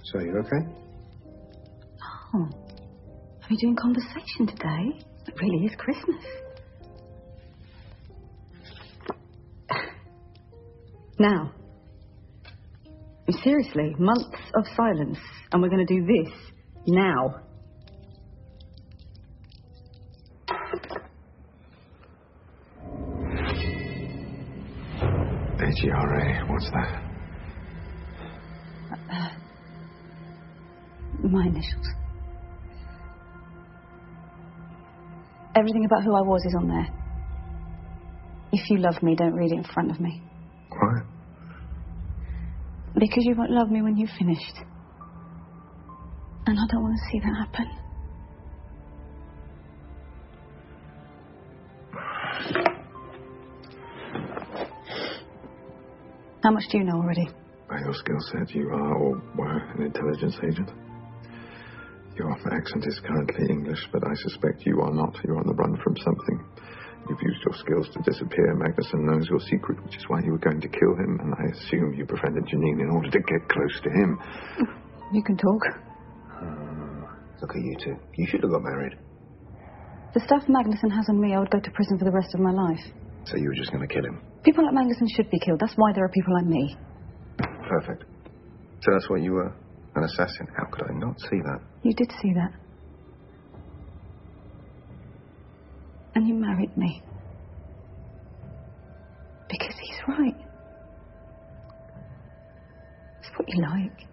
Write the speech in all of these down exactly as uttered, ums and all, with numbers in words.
So, you okay? Oh. Are we doing conversation today? It really is Christmas. Now. Seriously, months of silence. And we're going to do this now. A G R A, what's that? Uh, my initials. Everything about who I was is on there. If you love me, don't read it in front of me. Why? Because you won't love me when you've finished. And I don't want to see that happen. How much do you know already? By your skill set, you are or were an intelligence agent. Your accent is currently English, but I suspect you are not. You're on the run from something. You've used your skills to disappear. Magnuson knows your secret, which is why you were going to kill him, and I assume you befriended Janine in order to get close to him. You can talk. Uh, look at you two. You should have got married. The stuff Magnuson has on me, I would go to prison for the rest of my life. So you were just going to kill him? People like Magnuson should be killed. That's why there are people like me. Perfect. So that's what you were? An assassin? How could I not see that? You did see that. And you married me. Because he's right. It's what you like.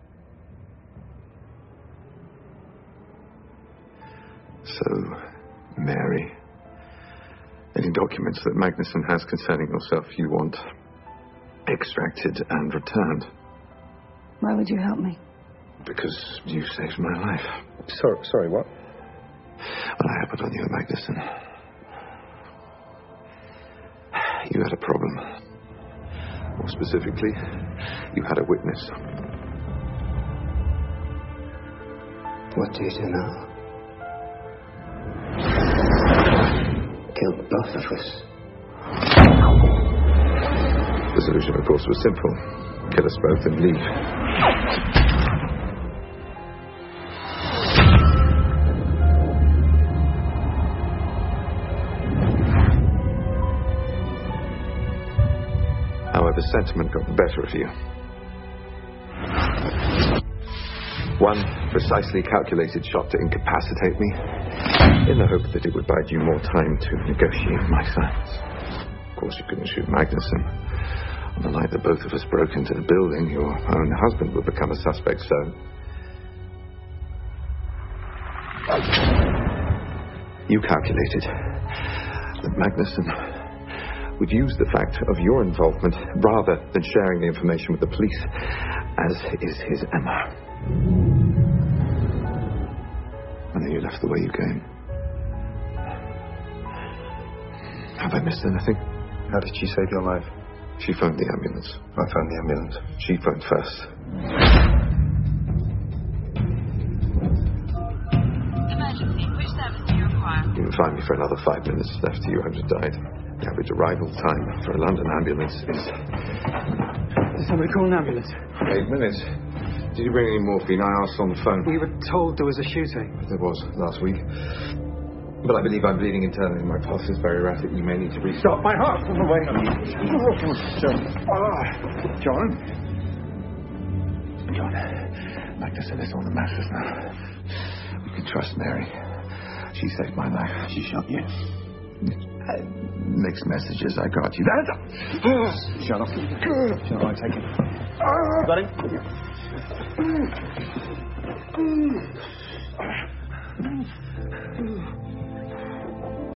So, Mary, any documents that Magnuson has concerning yourself you want extracted and returned. Why would you help me? Because you saved my life. Sorry, sorry, what? When I happened on you, Magnuson, you had a problem. More specifically, you had a witness. What do you do now? Killed both of us. The solution, of course, was simple. Kill us both and leave. However, sentiment got the better of you. One precisely calculated shot to incapacitate me, in the hope that it would bide you more time to negotiate my silence. Of course, you couldn't shoot Magnuson. On the night that both of us broke into the building, your own husband would become a suspect, so... You calculated that Magnuson would use the fact of your involvement rather than sharing the information with the police, as is his M O. And then you left the way you came. Have I missed anything? How did she save your life? She phoned the ambulance. I phoned the ambulance. She phoned first. Emergency. Which service do you require? You can find me for another five minutes after you had died. The average arrival time for a London ambulance is... Did somebody call an ambulance? Eight minutes. Did you bring any morphine? I asked on the phone. We were told there was a shooting. There was, last week. But I believe I'm bleeding internally. My pulse is very erratic. You may need to restart. Stop my heart from the way. John. Ah, John. John. Magnuson is on the masses now. You can trust Mary. She saved my life. She shot you. Uh, mixed messages. I got you. That's... Shut up. Shut up, I take it. Got him?